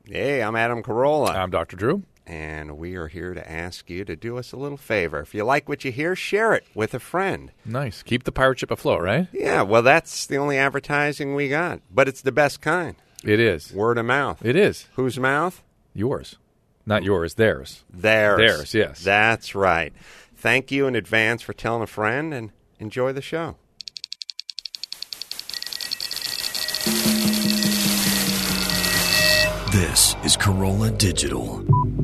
Hey, I'm Adam Carolla. I'm Dr. Drew. And we are here to ask you to do us a little favor. If you like what you hear, share it with a friend. Nice. Keep the pirate ship afloat, right? Yeah, well, that's the only advertising we got. But it's the best kind. It is. Word of mouth. It is. Whose mouth? Yours. Not yours, theirs. Theirs. Theirs, yes. That's right. Thank you in advance for telling a friend, and enjoy the show. This is Corolla Digital.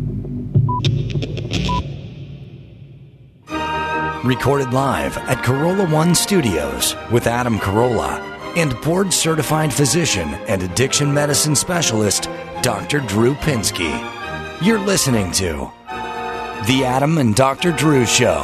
Recorded live at Corolla One Studios with Adam Carolla and board-certified physician and addiction medicine specialist, Dr. Drew Pinsky. You're listening to The Adam and Dr. Drew Show.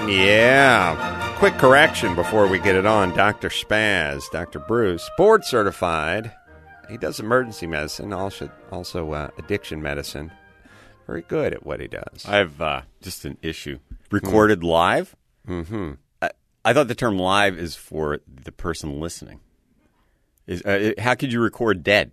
Yeah. Quick correction before we get it on. Dr. Spaz, Dr. Bruce, board-certified. He does emergency medicine, also addiction medicine. Very good at what he does. I have just an issue. Recorded live? Mm-hmm. I thought the term live is for the person listening. How could you record dead?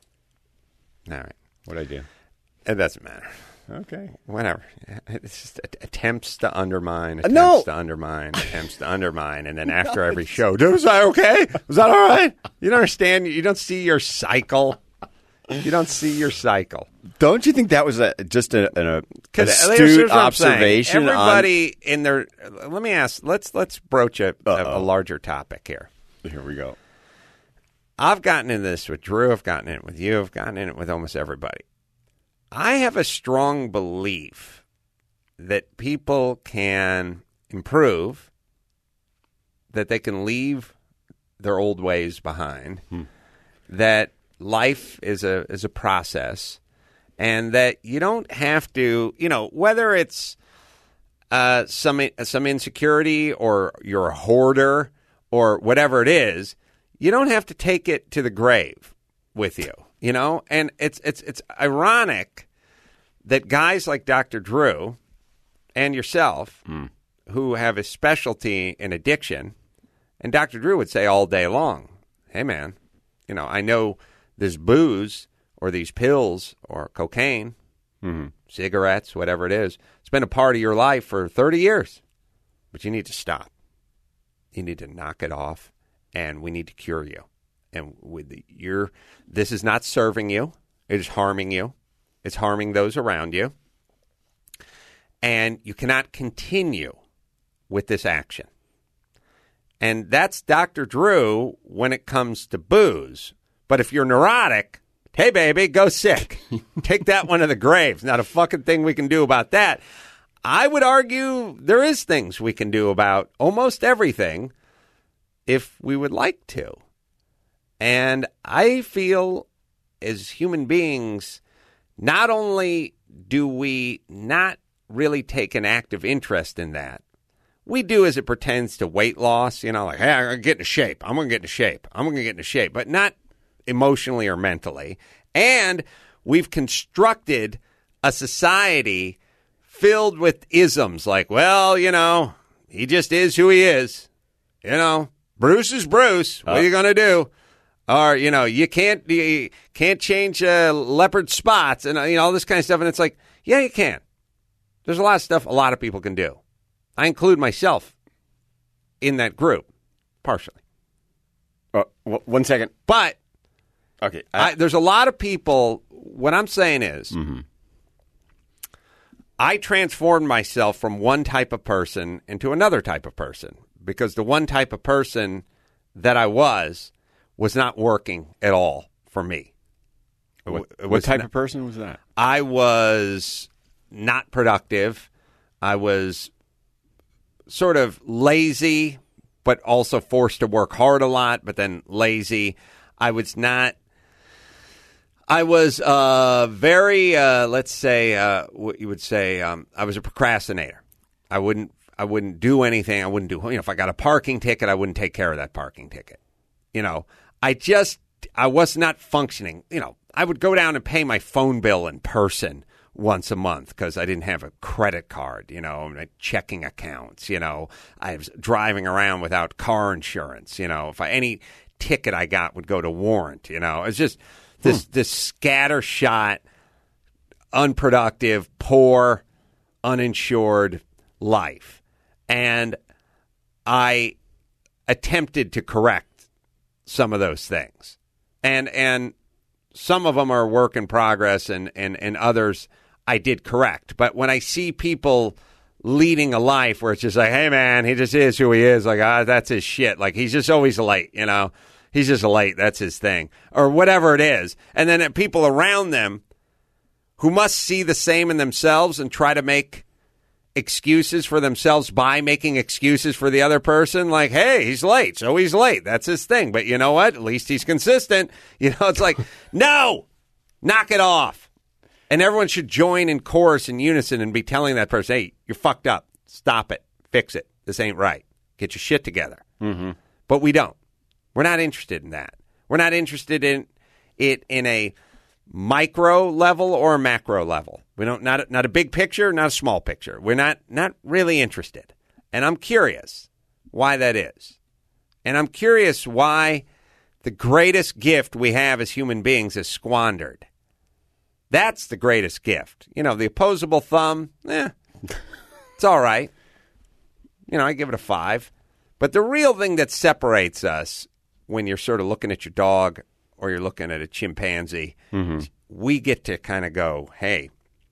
All right. What'd I do? It doesn't matter. Okay. Whatever. It's just attempts to undermine, to undermine, and then after every show, was that okay? Was that all right? You don't understand. You don't see your cycle. You don't see your cycle. Don't you think that was just an Here's astute what I'm saying. observation? Everybody in their. Let me ask. Let's broach a larger topic here. Here we go. I've gotten in this with Drew. I've gotten in it with you. I've gotten in it with almost everybody. I have a strong belief that people can improve, that they can leave their old ways behind, that life is a process, and that you don't have to, whether it's some insecurity or you're a hoarder or whatever it is, you don't have to take it to the grave with you. And it's ironic that guys like Dr. Drew and yourself, who have a specialty in addiction, and Dr. Drew would say all day long, hey, man, I know this booze or these pills or cocaine, cigarettes, whatever it is, it's been a part of your life for 30 years, but you need to stop. You need to knock it off, and we need to cure you. And this is not serving you. It is harming you. It's harming those around you. And you cannot continue with this action. And that's Dr. Drew when it comes to booze. But if you're neurotic, hey, baby, go sick. Take that one to the grave. Not a fucking thing we can do about that. I would argue there is things we can do about almost everything if we would like to. And I feel as human beings, not only do we not really take an active interest in that, we do as it pertains to weight loss, like, hey, I'm going to get into shape. I'm going to get into shape. I'm going to get into shape, but not emotionally or mentally. And we've constructed a society filled with isms like, well, he just is who he is. Bruce is Bruce. What are you going to do? Or, you can't change leopard spots and, all this kind of stuff. And it's like, yeah, you can. There's a lot of stuff a lot of people can do. I include myself in that group, partially. 1 second. But okay, there's a lot of people, what I'm saying is, I transformed myself from one type of person into another type of person because the one type of person that I was not working at all for me. What type of person was that? I was not productive. I was sort of lazy, but also forced to work hard a lot, but then lazy. I was very, let's say, what you would say, I was a procrastinator. I wouldn't do anything. I wouldn't do, if I got a parking ticket, I wouldn't take care of that parking ticket. I was not functioning. I would go down and pay my phone bill in person once a month because I didn't have a credit card, checking accounts, I was driving around without car insurance, if any ticket I got would go to warrant, it's just this scattershot, unproductive, poor, uninsured life. And I attempted to correct some of those things. And some of them are work in progress, and others I did correct. But when I see people leading a life where it's just like, hey, man, he just is who he is. Like, that's his shit. Like, he's just always late, you know. He's just late. That's his thing. Or whatever it is. And then people around them who must see the same in themselves and try to make excuses for themselves by making excuses for the other person. Like, hey, he's late, so he's late. That's his thing. But you know what? At least he's consistent. You know, it's like, no, knock it off. And everyone should join in chorus in unison and be telling that person, hey, you're fucked up. Stop it. Fix it. This ain't right. Get your shit together. Mm-hmm. But we don't. We're not interested in that. We're not interested in it in a micro level or a macro level. We don't not a big picture, not a small picture. We're not really interested. And I'm curious why that is. And I'm curious why the greatest gift we have as human beings is squandered. That's the greatest gift. You know, the opposable thumb, it's all right. You know, I give it a 5. But the real thing that separates us when you're sort of looking at your dog or you're looking at a chimpanzee, we get to kind of go, hey,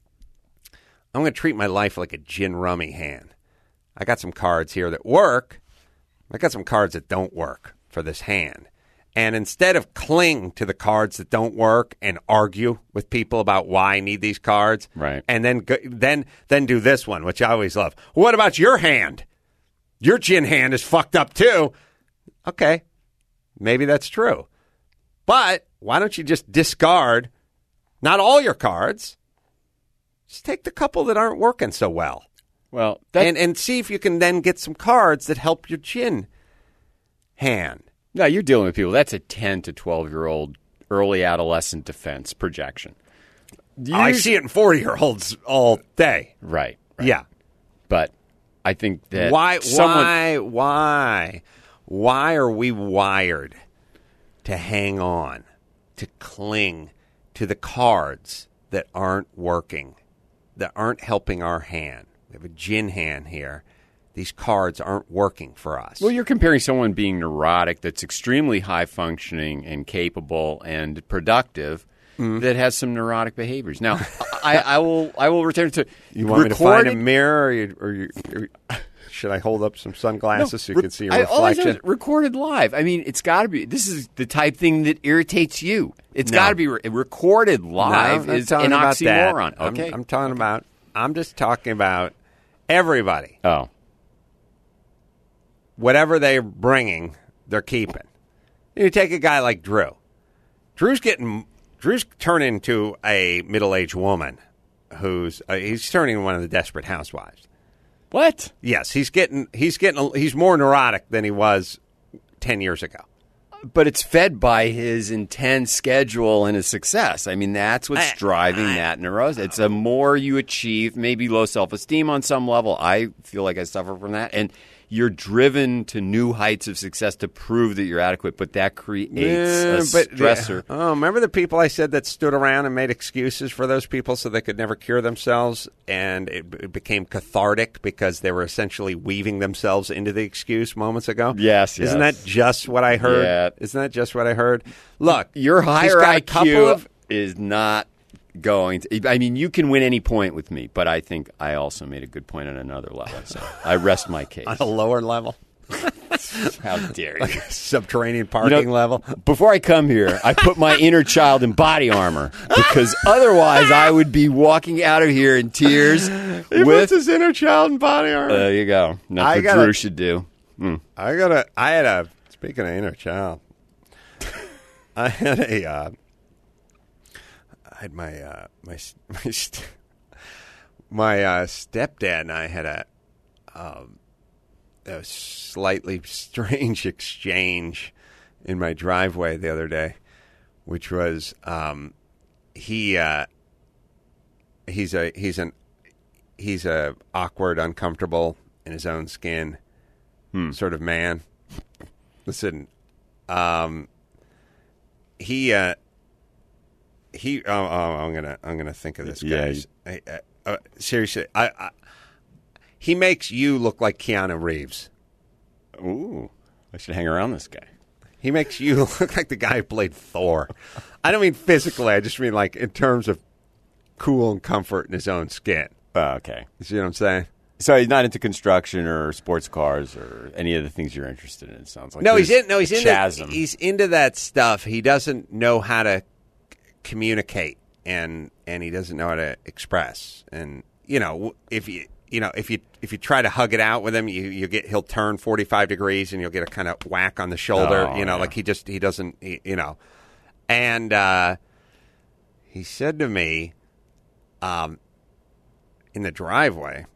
I'm going to treat my life like a gin rummy hand. I got some cards here that work. I got some cards that don't work for this hand. And instead of cling to the cards that don't work and argue with people about why I need these cards, right, and then do this one, which I always love. What about your hand? Your gin hand is fucked up too. Okay, maybe that's true. But why don't you just discard not all your cards? Just take the couple that aren't working so well. Well, and see if you can then get some cards that help your gin hand. No, you're dealing with people. That's a 10 to 12-year-old early adolescent defense projection. I see it in 40-year-olds all day. Right. Yeah. But I think that why are we wired to hang on, to cling to the cards that aren't working, that aren't helping our hand? We have a gin hand here. These cards aren't working for us. Well, you're comparing someone being neurotic that's extremely high-functioning and capable and productive that has some neurotic behaviors. Now, I will return to you want me to find a mirror, or should I hold up some sunglasses so you can see your reflection? All I know is recorded live. I mean, it's got to be. This is the type thing that irritates you. It's got to be recorded live. Is an oxymoron. Okay, I'm just talking about everybody. Oh. Whatever they're bringing, they're keeping. You take a guy like Drew. Drew's turning into a middle-aged woman he's turning one of the Desperate Housewives. What? Yes, he's more neurotic than he was 10 years ago. But it's fed by his intense schedule and his success. I mean, that's what's driving that neurosis. It's a more you achieve, maybe low self-esteem on some level. I feel like I suffer from that. And you're driven to new heights of success to prove that you're adequate, but that creates a stressor. Remember the people I said that stood around and made excuses for those people so they could never cure themselves, and it became cathartic because they were essentially weaving themselves into the excuse moments ago? Yes. Isn't that just what I heard? Yeah. Isn't that just what I heard? Look, your higher IQ is not going to, I mean, you can win any point with me, but I think I also made a good point on another level. So I rest my case. On a lower level? How dare you? Like a subterranean parking level? Before I come here, I put my inner child in body armor because otherwise I would be walking out of here in tears. He puts his inner child in body armor. There you go. That's what Drew should do. Speaking of inner child, I had my stepdad and I had a slightly strange exchange in my driveway the other day, which was he's a awkward, uncomfortable in his own skin sort of man. Listen, he I'm gonna think of this guy. Yeah, Seriously, he makes you look like Keanu Reeves. Ooh, I should hang around this guy. He makes you look like the guy who played Thor. I don't mean physically. I just mean like in terms of cool and comfort in his own skin. Okay. You see what I'm saying? So he's not into construction or sports cars or any of the things you're interested in. It sounds like He's chasm. he's into that stuff. He doesn't know how to communicate and he doesn't know how to express. And if you try to hug it out with him, he'll turn 45 degrees and you'll get a kind of whack on the shoulder. Like he doesn't. And he said to me, in the driveway,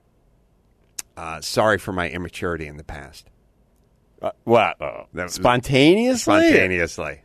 sorry for my immaturity in the past. What? Spontaneously? Spontaneously.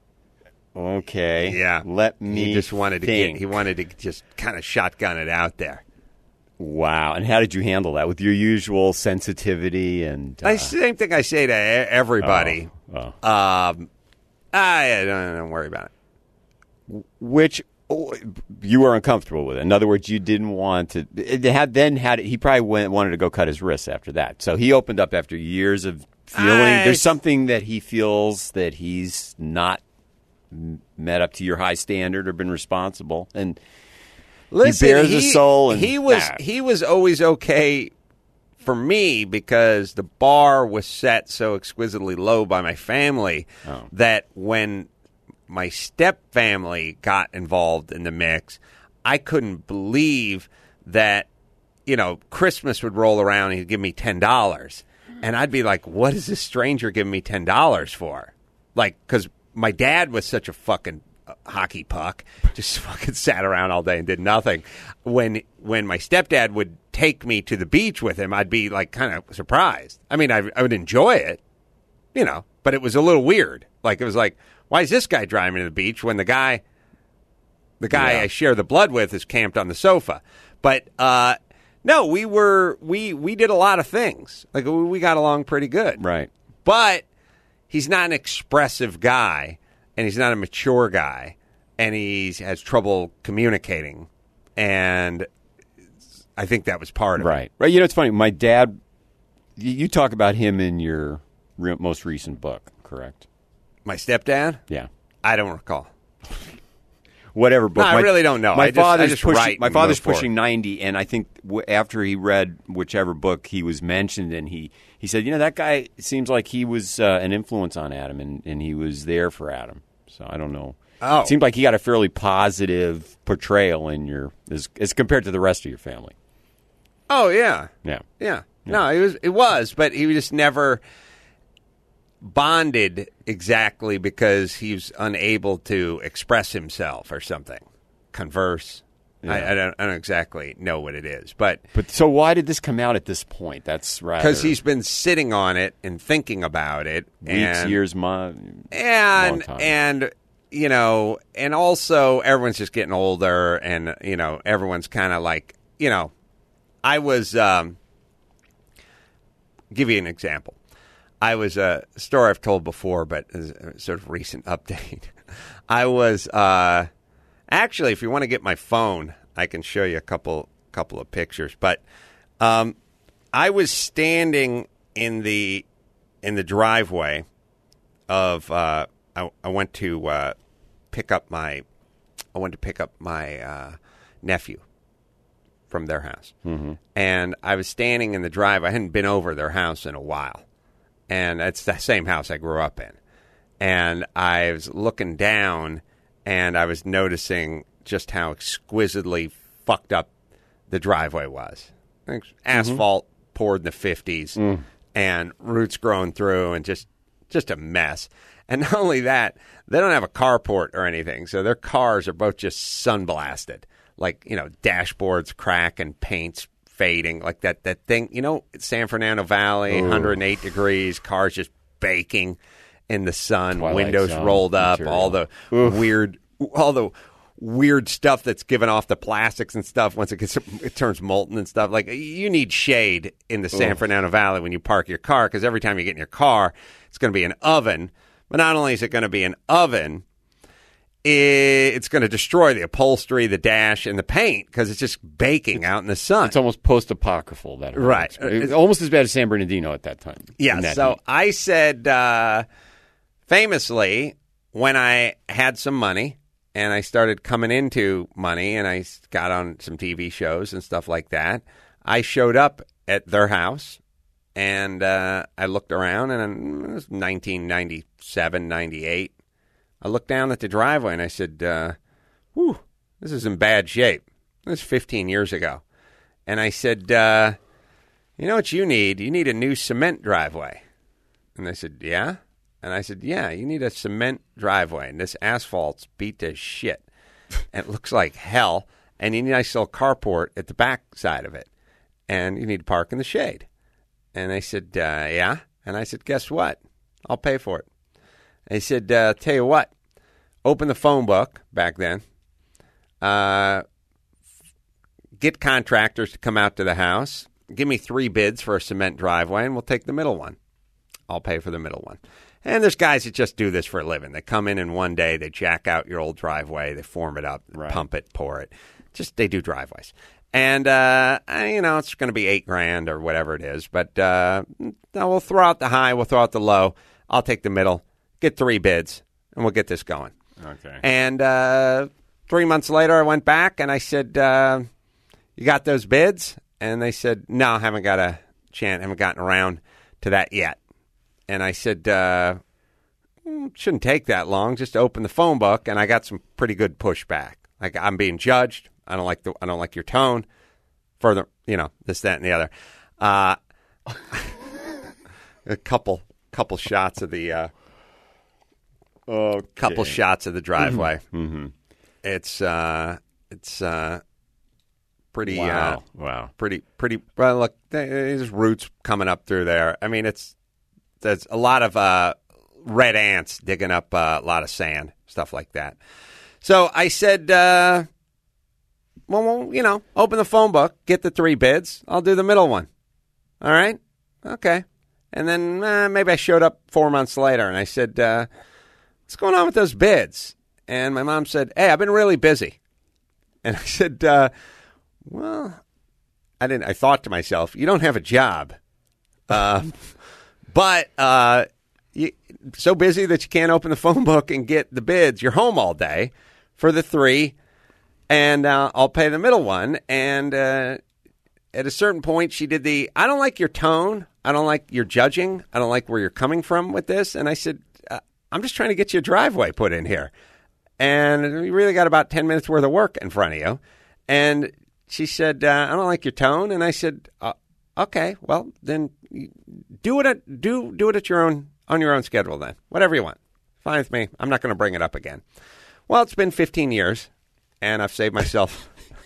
Okay. Yeah. Let me He just wanted think. he wanted to just kind of shotgun it out there. Wow. And how did you handle that? With your usual sensitivity and... Same thing I say to everybody. Oh. Don't worry about it. Which you were uncomfortable with. In other words, you didn't want to... He probably wanted to go cut his wrists after that. So he opened up after years of feeling... There's something that he feels that he's not met up to your high standard or been responsible. And listen, he bears a soul. And he was always okay for me because the bar was set so exquisitely low by my family that when my step family got involved in the mix, I couldn't believe that, Christmas would roll around and he'd give me $10. And I'd be like, what is this stranger giving me $10 for? Like, because my dad was such a fucking hockey puck, just fucking sat around all day and did nothing. When my stepdad would take me to the beach with him, I'd be like kind of surprised. I mean, I would enjoy it, but it was a little weird. Like, it was like, why is this guy driving to the beach when the guy I share the blood with is camped on the sofa? But no, we did a lot of things. Like, we got along pretty good. Right. But he's not an expressive guy, and he's not a mature guy, and he has trouble communicating. And I think that was part of it. Right. It's funny. My dad, you talk about him in your most recent book, correct? My stepdad? Yeah. I don't recall. Whatever book. No, I really don't know. My father's pushing pushing 90, and I think after he read whichever book he was mentioned in, he said, that guy seems like he was an influence on Adam, and he was there for Adam. So I don't know. Oh. It seemed like he got a fairly positive portrayal as compared to the rest of your family. Oh, yeah. Yeah. No, it was, but he just never bonded exactly because he was unable to express himself or something, converse. Yeah. I don't exactly know what it is, but so why did this come out at this point? That's right, because he's been sitting on it and thinking about it, weeks, years, months, and and also everyone's just getting older, and everyone's kind of like I was give you an example. I was a story I've told before, but as a sort of recent update. I was actually, if you want to get my phone, I can show you a couple of pictures. But I was standing in the driveway of I went to pick up my nephew from their house, and I was standing in the drive. I hadn't been over their house in a while. And it's the same house I grew up in. And I was looking down, and I was noticing just how exquisitely fucked up the driveway was. Asphalt poured in the 50s, and roots growing through, and just a mess. And not only that, they don't have a carport or anything, so their cars are both just sunblasted. Like, dashboards crack and paint's fading, like that thing, San Fernando Valley, 108 degrees, cars just baking in the sun, Twilight windows Zone rolled up, material. all the weird stuff that's given off the plastics and stuff once it turns molten and stuff. Like, you need shade in the San Fernando Valley when you park your car, because every time you get in your car, it's going to be an oven. But not only is it going to be an oven, it's going to destroy the upholstery, the dash, and the paint because it's just baking out in the sun. It's almost post-apocryphal. That Right. It's almost as bad as San Bernardino at that time. Yeah, so I said, famously, when I had some money and I started coming into money and I got on some TV shows and stuff like that, I showed up at their house and I looked around, and it was 1997, 98. I looked down at the driveway and I said, whew, this is in bad shape. This was 15 years ago. And I said, you know what you need? You need a new cement driveway. And they said, yeah? And I said, yeah, you need a cement driveway. And this asphalt's beat to shit. And it looks like hell. And you need a nice little carport at the back side of it. And you need to park in the shade. And they said, yeah? And I said, guess what? I'll pay for it. They said, tell you what, open the phone book back then, get contractors to come out to the house, give me 3 bids for a cement driveway, and we'll take the middle one. I'll pay for the middle one. And there's guys that just do this for a living. They come in one day, they jack out your old driveway, they form it up, pump it, pour it. Just they do driveways. And, it's going to be $8,000 or whatever it is. But we'll throw out the high, we'll throw out the low. I'll take the middle. Get 3 bids, and we'll get this going. Okay. And 3 months later, I went back, and I said, you got those bids? And they said, no, I haven't got a chance, haven't gotten around to that yet. And I said, shouldn't take that long, just open the phone book, and I got some pretty good pushback. Like, I'm being judged. I don't like your tone. Further, this, that, and the other. A couple shots of the... couple shots of the driveway. Mm-hmm. It's pretty. Wow. Pretty. Well, look, there's roots coming up through there. I mean, there's a lot of red ants digging up a lot of sand, stuff like that. So I said, well, open the phone book, get the 3 bids. I'll do the middle one. All right, okay. And then maybe I showed up 4 months later, and I said, what's going on with those bids? And my mom said, hey, I've been really busy. And I said, well, I thought to myself, you don't have a job. But you so busy that you can't open the phone book and get the bids. You're home all day for the 3, and I'll pay the middle one. And at a certain point, she did I don't like your tone. I don't like your judging. I don't like where you're coming from with this. And I said, I'm just trying to get you a driveway put in here. And you really got about 10 minutes worth of work in front of you. And she said, I don't like your tone. And I said, okay, well, then do it at your own, on your own schedule then. Whatever you want. Fine with me. I'm not going to bring it up again. Well, it's been 15 years, and I've saved myself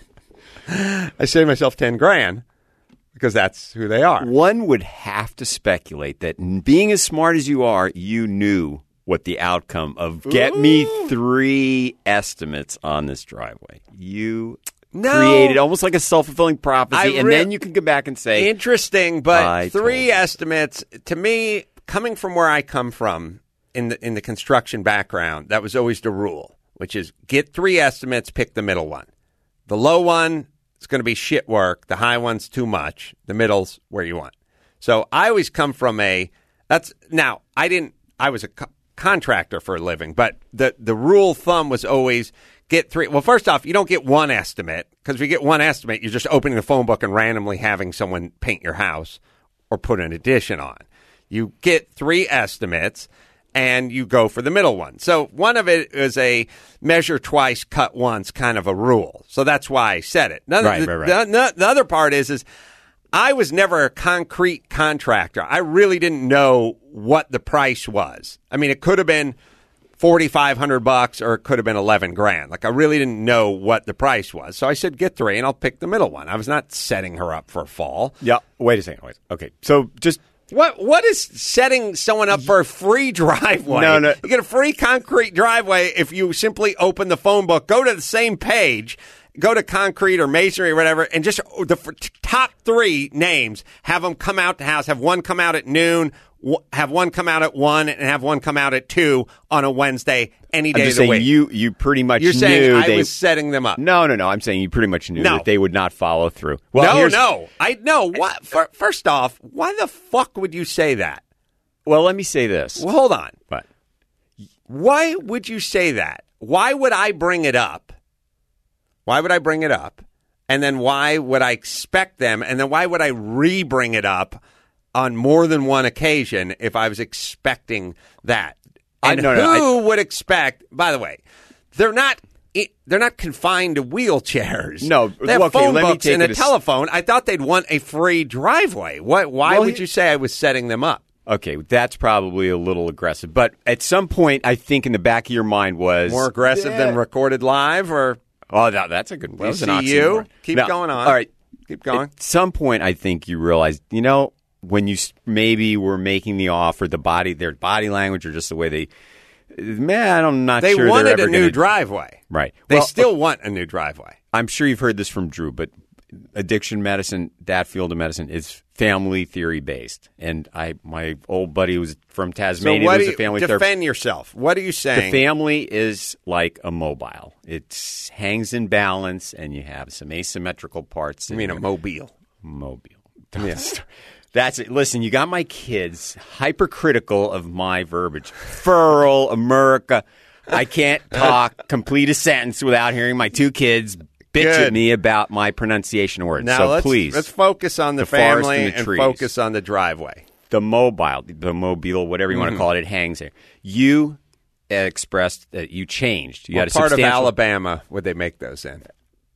$10,000 because that's who they are. One would have to speculate that being as smart as you are, you knew what the outcome of get me 3 estimates on this driveway. You created almost like a self-fulfilling prophecy, and then you can go back and say... Interesting, but 3 estimates, to me, coming from where I come from in the construction background, that was always the rule, which is get 3 estimates, pick the middle one. The low one, it's going to be shit work. The high one's too much. The middle's where you want. So I always come from I was a contractor for a living, but the rule of thumb was always get 3. Well, first off, you don't get 1 estimate, because if you get 1 estimate, you're just opening the phone book and randomly having someone paint your house or put an addition on. You get 3 estimates, and you go for the middle one. So one of it is a measure twice, cut once kind of a rule. So that's why I said it. Right. The other part is I was never a concrete contractor. I really didn't know what the price was. I mean, it could have been $4,500 or it could have been $11,000. Like, I really didn't know what the price was. So I said, get 3 and I'll pick the middle one. I was not setting her up for a fall. Yeah. Wait a second. Okay. So just... What is setting someone up for a free driveway? No. You get a free concrete driveway if you simply open the phone book, go to the same page, go to concrete or masonry or whatever, and just the top 3 names, have them come out the house, have one come out at noon, have one come out at 1, and have one come out at 2 on a Wednesday, any day of the week. You pretty much You're knew saying I they was setting them up. No. I'm saying you pretty much knew No. that they would not follow through. Well, No. I know. What? First off, why the fuck would you say that? Well, let me say this. Well, hold on. But Why would you say that? Why would I bring it up? Why would I bring it up? And then why would I expect them? And then why would I re-bring it up on more than one occasion if I was expecting that? And who would expect? By the way, they're not confined to wheelchairs. No, they have okay, phone let me books take and it a a telephone. I thought they'd want a free driveway. Why would you say I was setting them up? Okay, that's probably a little aggressive. But at some point, I think in the back of your mind was... More aggressive than recorded live? Or Oh, that's a good one. do you see you? Keep going on. All right. Keep going. At some point, I think you realized, when you maybe were making the offer, their body language or just the way they... Man, I'm not They sure wanted they're a ever new gonna, driveway. Right. They Well, still want a new driveway. I'm sure you've heard this from Drew, but addiction medicine, that field of medicine, is family theory based. And my old buddy was from Tasmania, what who's do a family you therapist. defend yourself? What are you The saying? family is like a mobile. It hangs in balance, and you have some asymmetrical parts. I mean, a mobile. Mobile. That's it. Listen, you got my kids hypercritical of my verbiage. Furl, America. I can't complete a sentence without hearing my 2 kids bitch Good. at me about my pronunciation of words. Now So let's please, focus on the forest family and the and trees. focus on the driveway. the mobile, whatever you want to call it, it hangs there. You expressed that you changed. You What had a part of substantial Alabama would they make those in?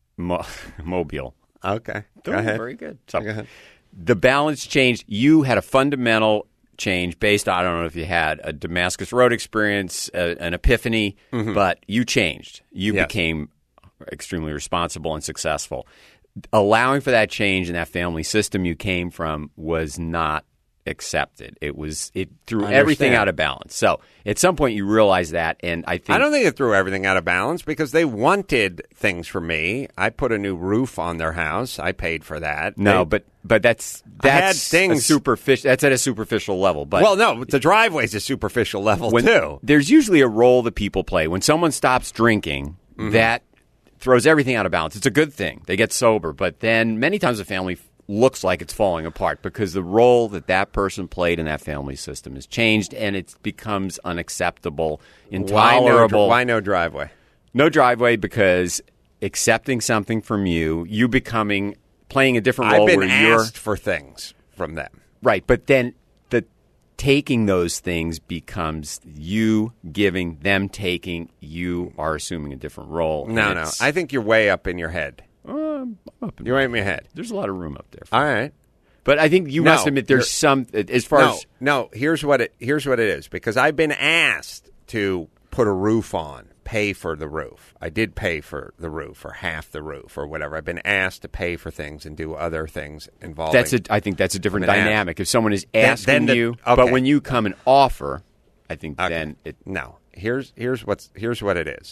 Mobile. Okay, go Oh, ahead. Very good. So, Go ahead. the balance changed. You had a fundamental change based on, I don't know if you had a Damascus Road experience, an epiphany, but you changed. You Yes. became extremely responsible and successful. Allowing for that change in that family system you came from was not accepted. It threw everything out of balance. So at some point you realize that, and I think I don't think it threw everything out of balance because they wanted things from me. I put a new roof on their house. I paid for that. no, They- but that's had things- superficial. That's at a superficial level. But well, no, the driveway's a superficial level too. there's usually a role that people play. When someone stops drinking, that throws everything out of balance. It's a good thing. They get sober. But then many times the family looks like it's falling apart because the role that person played in that family system has changed, and it becomes unacceptable, intolerable. Why no driveway? No driveway because accepting something from you playing a different role I've been where you're asked for things from them. right, but then the taking those things becomes you giving, them taking. You are assuming a different role. No. I think you're way up in your head. Up in You're way in your head. There's a lot of room up there. All right. But I think you No, must admit there's some as far as No. Here's what it is because I've been asked to put a roof on, pay for the roof. I did pay for the roof or half the roof or whatever. I've been asked to pay for things and do other things involving. I think that's a different I've been dynamic. If someone is asking you, okay. but when you come and offer, I think then it. No. Here's what it is.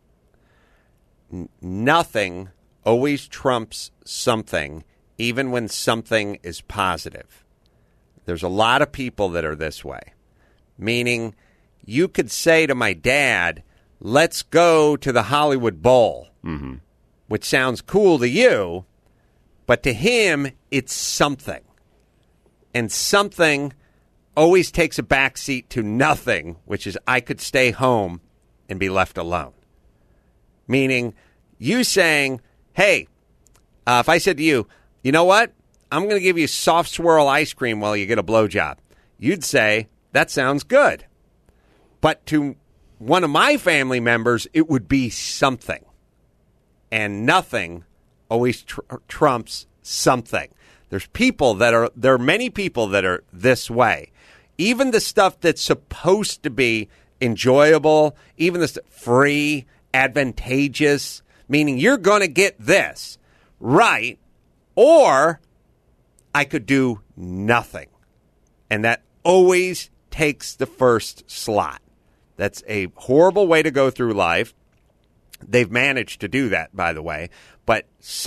Nothing always trumps something, even when something is positive. There's a lot of people that are this way. Meaning, you could say to my dad, let's go to the Hollywood Bowl, which sounds cool to you, but to him, it's something. And something always takes a backseat to nothing, which is I could stay home and be left alone. Meaning, you saying, hey, if I said to you, you know what? I'm going to give you soft swirl ice cream while you get a blowjob. You'd say, that sounds good. But to one of my family members, it would be something. And nothing always trumps something. There are many people that are this way. Even the stuff that's supposed to be enjoyable, even the free, advantageous, meaning you're going to get this, right? Or I could do nothing. And that always takes the first slot. That's a horrible way to go through life. They've managed to do that, by the way. But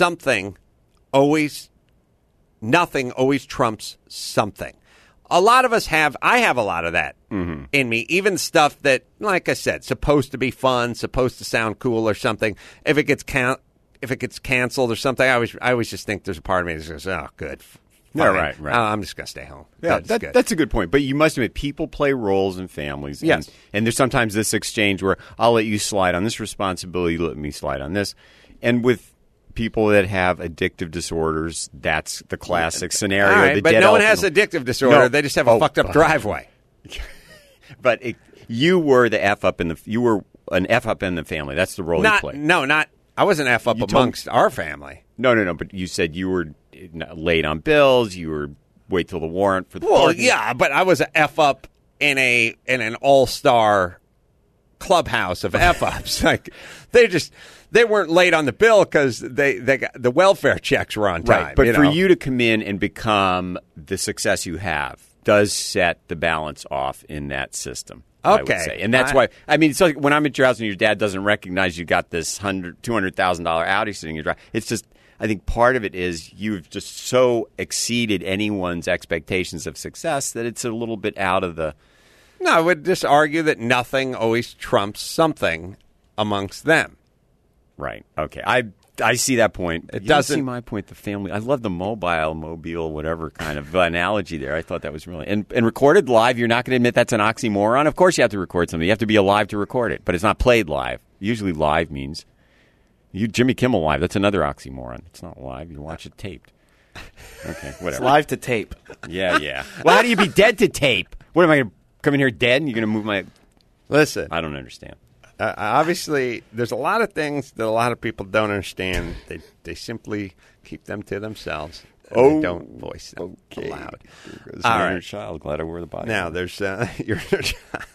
nothing always trumps something. A lot of us I have a lot of that in me. Even stuff that, like I said, supposed to be fun, supposed to sound cool or something. If it gets canceled or something, I always just think there's a part of me that says, "Oh, good, Yeah, fine. right. I'm just gonna stay home." Yeah, good. that's a good point. But you must admit, people play roles in families. Yes. And there's sometimes this exchange where I'll let you slide on this responsibility, you let me slide on this. And with people that have addictive disorders, that's the classic scenario. All right, the but dead no one elephant. has addictive disorder. No. They just have a fucked up driveway. But you were the F up you were an F up in the family. That's the role you played. I wasn't F up amongst our family. No. But you said you were late on bills. You were wait till the warrant for the Well, parking. yeah, but I was a F up in an all-star clubhouse of F ups. Like they weren't late on the bill because they got the welfare checks were on time. Right, but for you to come in and become the success you have does set the balance off in that system. I would Okay. say. And that's why, I mean, it's like when I'm at your house and your dad doesn't recognize you got this $200,000 Audi sitting in your drive. It's just, I think part of it is you've just so exceeded anyone's expectations of success that it's a little bit out of the... No, I would just argue that nothing always trumps something amongst them. Right. Okay. I see that point. It You doesn't- see my point. The family. I love the mobile, whatever kind of analogy there. I thought that was really and recorded live. You're not going to admit that's an oxymoron. Of course, you have to record something. You have to be alive to record it, but it's not played live. Usually, live means Jimmy Kimmel live. That's another oxymoron. It's not live. You watch it taped. Okay, whatever. It's live to tape. Yeah. Well, how do you be dead to tape? What am I going to come in here dead? And you're going to move my? Listen, I don't understand. obviously, there's a lot of things that a lot of people don't understand. They simply keep them to themselves. And they don't voice them aloud. All right. Inner child. Glad I wore the body. Now, there's your inner child.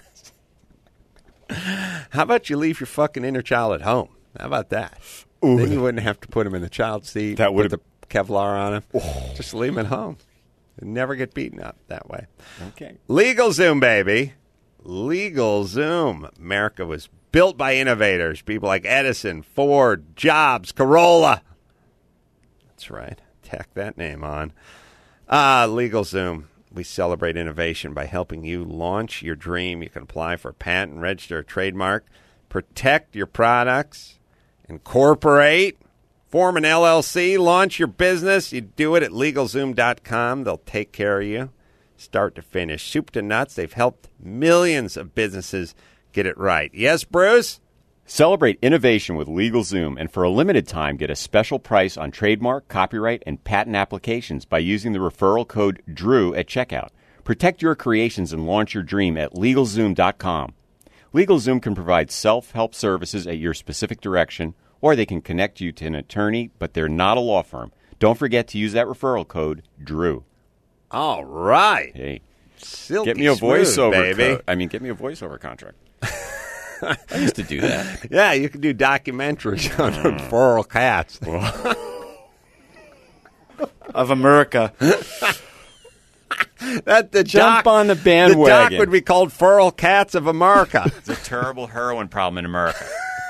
How about you leave your fucking inner child at home? How about that? Ooh. Then you wouldn't have to put him in the child seat. That would put the Kevlar on him. Just leave him at home. He'd never get beaten up that way. Okay. LegalZoom, baby. LegalZoom. America was built by innovators. People like Edison, Ford, Jobs, Corolla. That's right. Tack that name on. LegalZoom. We celebrate innovation by helping you launch your dream. You can apply for a patent, register a trademark, protect your products, incorporate, form an LLC, launch your business. You do it at LegalZoom.com. They'll take care of you, start to finish. Soup to nuts, they've helped millions of businesses get it right. Yes, Bruce? Celebrate innovation with LegalZoom, and for a limited time, get a special price on trademark, copyright, and patent applications by using the referral code DREW at checkout. Protect your creations and launch your dream at LegalZoom.com. LegalZoom can provide self-help services at your specific direction, or they can connect you to an attorney, but they're not a law firm. Don't forget to use that referral code DREW. All right. Hey, Silky get me a smooth, voiceover, baby. get me a voiceover contract. I used to do that. Yeah, you can do documentaries on feral cats. Of America. Jump on the bandwagon. The doc would be called Feral Cats of America. It's a terrible heroin problem in America.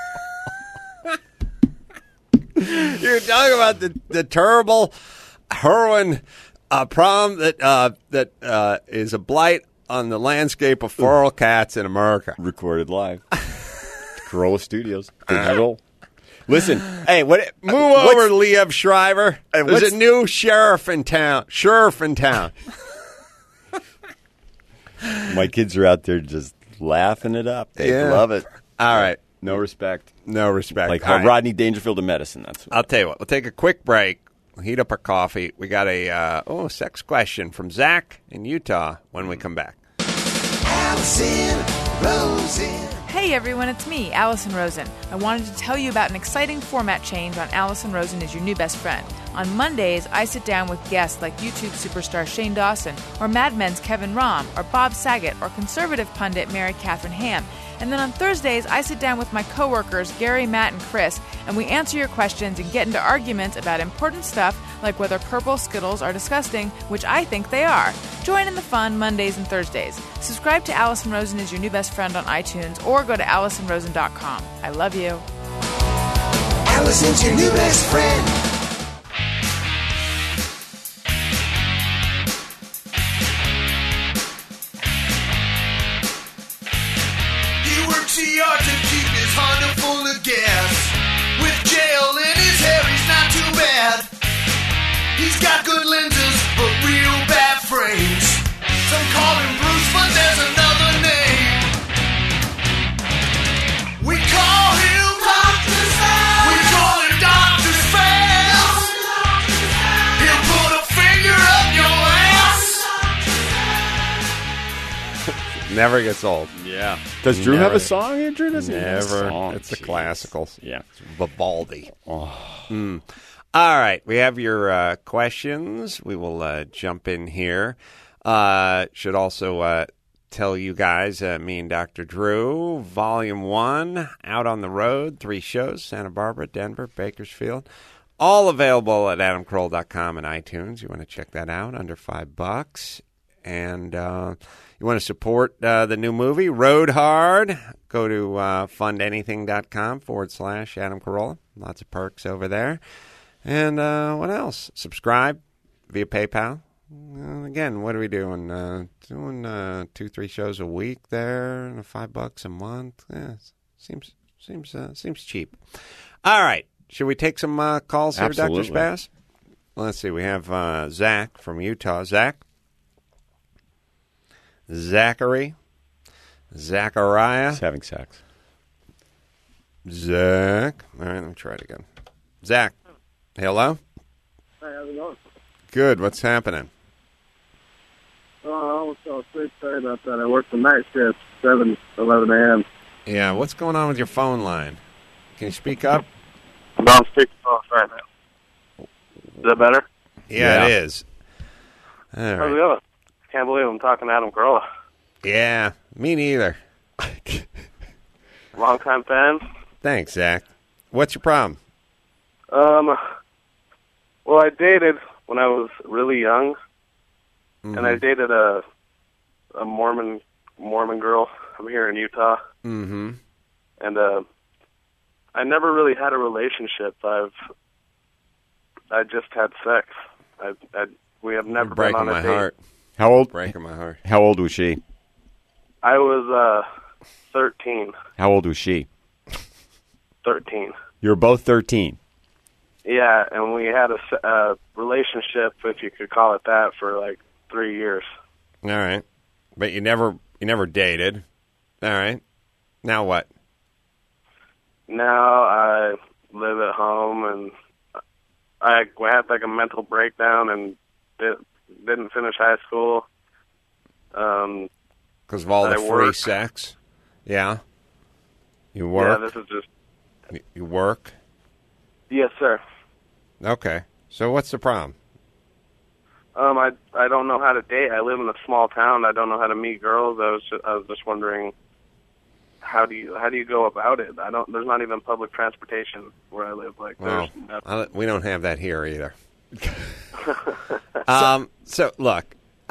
You're talking about the terrible heroin problem that is a blight on the landscape of feral cats in America. Recorded live. Corolla Studios. Digital. Listen, hey, Move over, Liev Schreiber. There's what's- a new sheriff in town. my kids are out there just laughing it up. They Yeah. love it. All right. No respect. No respect. Like All right. Rodney Dangerfield of medicine. That's what. I'll tell you what. We'll take a quick break. We'll heat up our coffee. We got a sex question from Zach in Utah when we come back. Allison Rosen. Hey everyone, it's me, Allison Rosen. I wanted to tell you about an exciting format change on Allison Rosen is Your New Best Friend. On Mondays, I sit down with guests like YouTube superstar Shane Dawson, or Mad Men's Kevin Rahm, or Bob Saget, or conservative pundit Mary Catherine Ham. And then on Thursdays, I sit down with my coworkers Gary, Matt, and Chris, and we answer your questions and get into arguments about important stuff like whether purple Skittles are disgusting, which I think they are. Join in the fun Mondays and Thursdays. Subscribe to Allison Rosen is Your New Best Friend on iTunes or go to AllisonRosen.com. I love you. Allison's your new best friend. He works hard to keep his Honda full of gas. With jail in his hair, he's not too bad. He's got good lenses, but real bad frames. Some call him Bruce, but there's another name. We call him Doctor's Face. We call him Doctor's Face. He'll put a finger up your ass. Never gets old. Yeah. Does Drew have a song here? Drew doesn't have a Never. song. It's the Jeez. classicals. Yeah. Vivaldi. All right. We have your questions. We will jump in here. Should also tell you guys, me and Dr. Drew, Volume 1, out on the road, 3 shows, Santa Barbara, Denver, Bakersfield. All available at adamcarolla.com and iTunes. You want to check that out, under $5. And you want to support the new movie, Road Hard, go to fundanything.com/Adam Carolla. Lots of perks over there. And what else? Subscribe via PayPal. Again, what are we doing? Doing 2-3 shows a week there, and $5 a month. Yeah, seems cheap. All right, should we take some calls here, Absolutely. Dr. Spaz? Let's see. We have Zach from Utah. Zach, Zachariah, He's having sex. Zach. All right, let me try it again. Zach, hello. Hey, how's it going? Good. What's happening? I was sick. Sorry about that. I work the night shift, 7 to 11 a.m. Yeah, what's going on with your phone line? Can you speak up? I'm on speakerphone right now. Is that better? Yeah, it is. All How's it right. going? Can't believe I'm talking to Adam Carolla. Yeah, me neither. Long-time fan. Thanks, Zach. What's your problem? Well, I dated when I was really young, and I dated a Mormon girl. I'm here in Utah. Mm-hmm. And I never really had a relationship. I just had sex. We have never been Breaking on a my date. heart. How old? Breaking my heart. How old was she? I was 13. How old was she? 13. You were both 13. Yeah, and we had a relationship, if you could call it that, for like 3 years. All right. But you never dated. All right. Now what? Now I live at home, and I had like a mental breakdown and didn't finish high school. Because of all the I free work. sex? Yeah. You work? Yeah, this is just... You work? Yes, sir. Okay. So what's the problem? I don't know how to date. I live in a small town. I don't know how to meet girls. I was just wondering, how do you go about it? There's not even public transportation where I live. Like, Well, there's we don't have that here either. So look,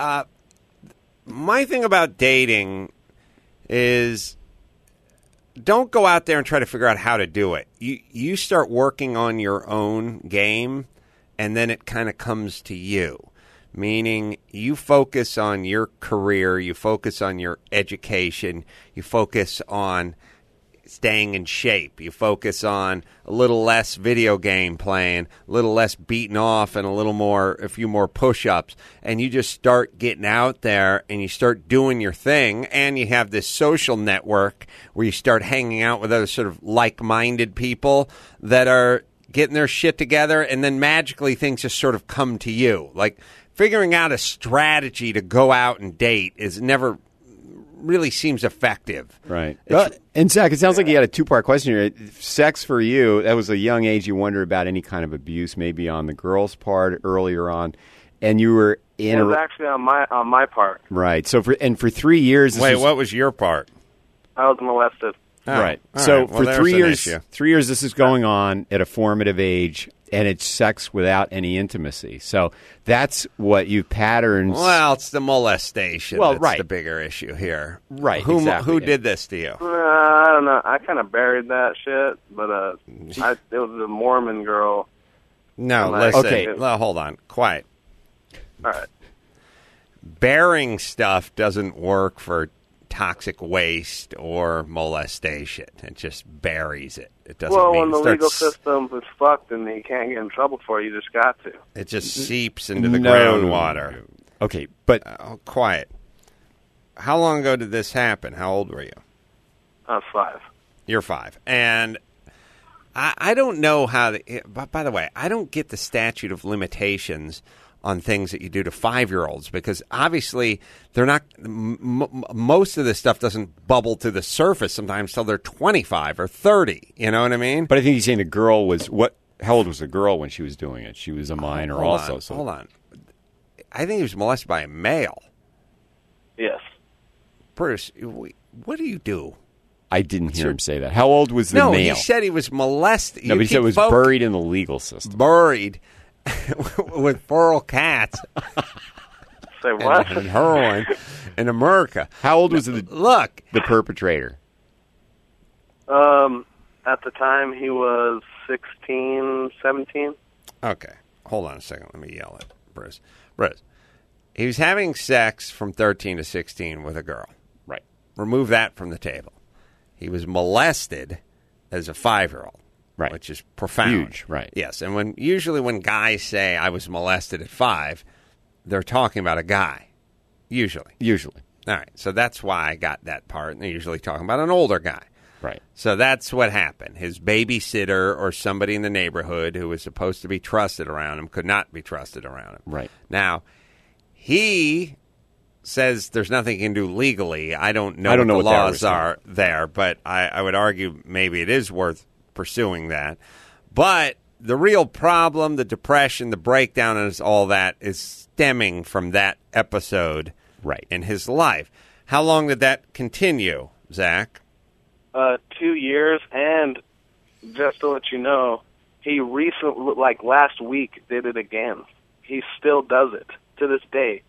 my thing about dating is don't go out there and try to figure out how to do it. You start working on your own game, and then it kind of comes to you. Meaning you focus on your career, you focus on your education, you focus on staying in shape, you focus on a little less video game playing, a little less beating off, and a few more push-ups, and you just start getting out there and you start doing your thing, and you have this social network where you start hanging out with other sort of like-minded people that are getting their shit together, and then magically things just sort of come to you. Like, figuring out a strategy to go out and date is never really seems effective. Right. And Zach, it sounds like you had a two-part question here. Sex for you, that was a young age. You wondered about any kind of abuse, maybe on the girl's part earlier on, and you were in it was actually on my part. right. So for 3 years, Wait, what was your part? I was molested. Oh, Right. all So right. Well, for there's 3 an years, issue. 3 years, this is going on at a formative age, and it's sex without any intimacy. So that's what you patterns. Well, it's the molestation. Well, that's right. the bigger issue here. Right, Who exactly. who did this to you? I don't know. I kind of buried that shit, but it was a Mormon girl. No, Like- listen. Okay. Well, hold on. Quiet. All right. Bearing stuff doesn't work for toxic waste or molestation. It just buries it. It doesn't Well, mean when the it legal starts- system is fucked and you can't get in trouble for it, you just got to. It just seeps into the No. groundwater. Okay, but Oh, quiet. How long ago did this happen? How old were you? I was 5. You're 5. And I don't know how the. By the way, I don't get the statute of limitations on things that you do to 5-year-olds because obviously they're not. Most of this stuff doesn't bubble to the surface sometimes till they're 25 or 30. You know what I mean? I think he's saying the girl was what? How old was the girl when she was doing it? She was a minor Hold also. on, So hold on. I think he was molested by a male. Yes. Bruce, what do you do? I didn't hear him say that. How old was the No, male? he said he was molested. No, You but he said it keep was buried in the legal system. buried with feral cats Say what? and heroin in America. How old was the Look, perpetrator? At the time, he was 16, 17. okay, hold on a second. Let me yell at Bruce. Bruce, he was having sex from 13 to 16 with a girl. Right. Remove that from the table. He was molested as a 5-year-old. Right. Which is profound. Huge, right. Yes, and usually when guys say I was molested at 5, they're talking about a guy. Usually. All right, so that's why I got that part. And they're usually talking about an older guy. Right. So that's what happened. His babysitter or somebody in the neighborhood who was supposed to be trusted around him could not be trusted around him. Right. Now, he says there's nothing he can do legally. I don't know I don't what know the what that laws was. are there, but I would argue maybe it is worth pursuing that. But the real problem, the depression, the breakdown, and all that is stemming from that episode Right. in his life. How long did that continue, Zach? 2 years, and just to let you know, he recently, like last week, did it again. He still does it to this day.